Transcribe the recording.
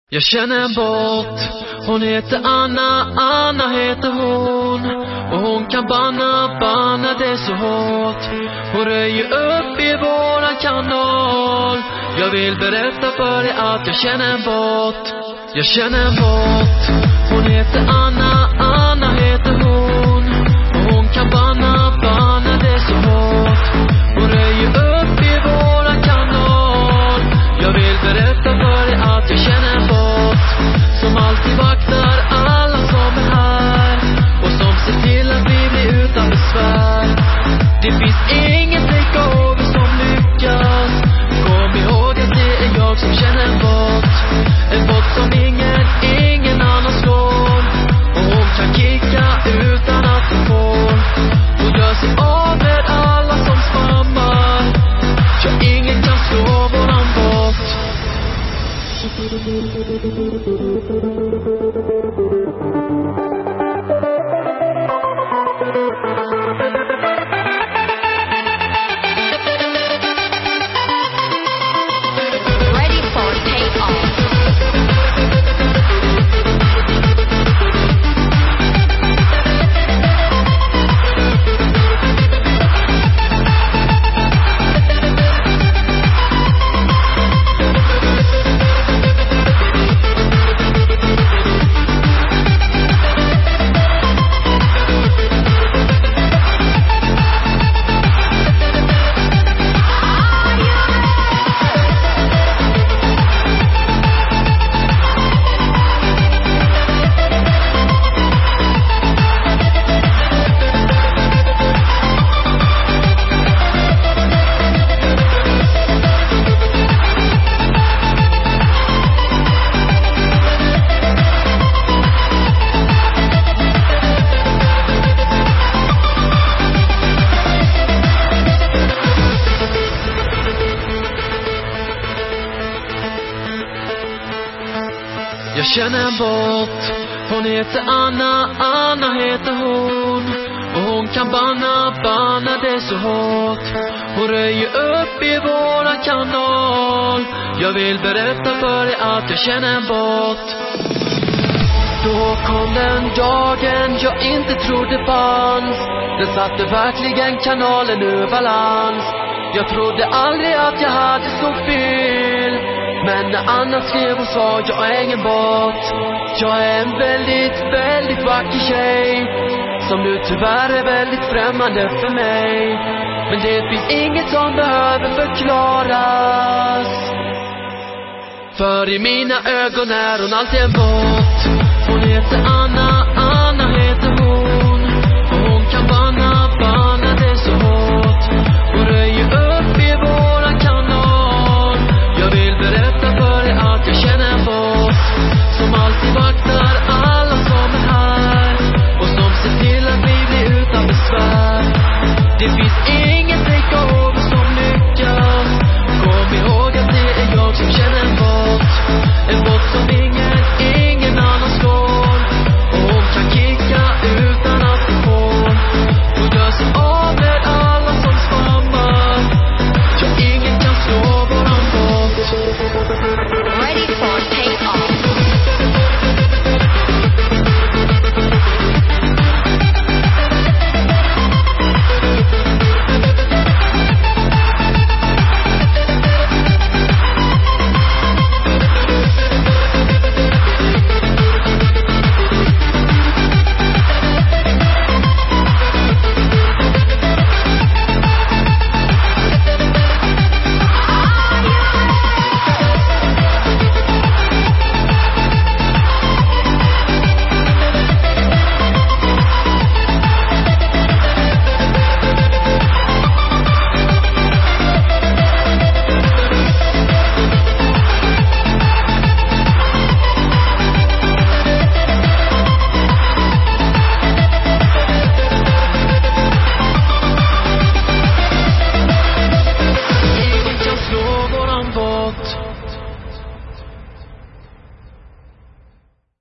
Jag känner en båt, hon heter Anna, Anna heter hon. Och hon kan banna det så hårt. Hon röjer upp i våran kanal. Jag vill berätta för dig att jag känner en båt. Jag känner en båt, hon heter Anna, Anna heter hon. Och hon kan banna det så hårt. Hon röjer upp i våran kanal. Jag vill berätta för dig att jag känner en båt som alltid vaktar alla som är här och som ser till att vi blir utan besvär. Det finns ingen takeover som lyckas. Kom ihåg att det är jag som känner en båt. En båt som ingen annan slår. Och hon kan kicka utan att hon får. Hon gör sig av med alla som spammar. Ja, ingen kan slå våran båt. Ready for takeoff. Jag känner en båt, hon heter Anna, Anna heter hon. Och hon kan banna det så hårt. Hon röjer upp i våran kanal. Jag vill berätta för dig att jag känner en båt. Då kom den dagen jag inte trodde fanns. Den satte verkligen kanalen ur balans. Jag trodde aldrig att jag hade så fel. Men när Anna skrev och sa jag är ingen båt. Jag är en väldigt vacker tjej som nu tyvärr är väldigt främmande för mig. Men det finns inget som behöver förklaras. För i mina ögon är hon alltid en båt. Hon heter Anna, Anna heter hon. Och hon kan banna det så hårt. Hon röjer upp i våran kanal. Jag vill berätta för dig att jag känner en båt som alltid vaktar